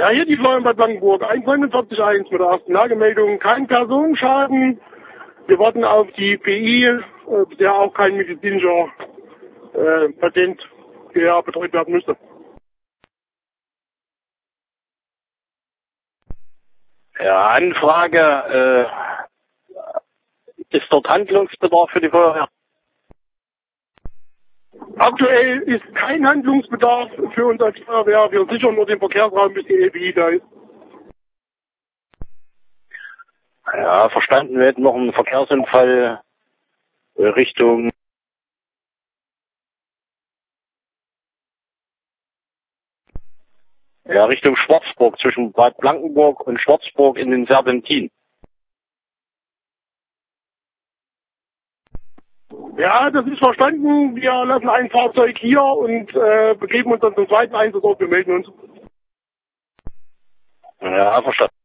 Ja, hier die Florian Bad Blankenburg, 149.1 mit der ersten Lagemeldung, kein Personenschaden. Wir warten auf die PI, der auch kein medizinischer Patient hier betreut werden müsste. Ja, Anfrage, ist dort Handlungsbedarf für die Feuerwehr? Aktuell ist kein Handlungsbedarf für uns als Feuerwehr. Wir sichern nur den Verkehrsraum, bis die EPI da ist. Ja, verstanden, wir hätten noch einen Verkehrsunfall Richtung Richtung Schwarzburg, zwischen Bad Blankenburg und Schwarzburg in den Serpentin. Ja, das ist verstanden. Wir lassen ein Fahrzeug hier und begeben uns dann zum zweiten Einsatzort. Wir melden uns. Ja, verstanden.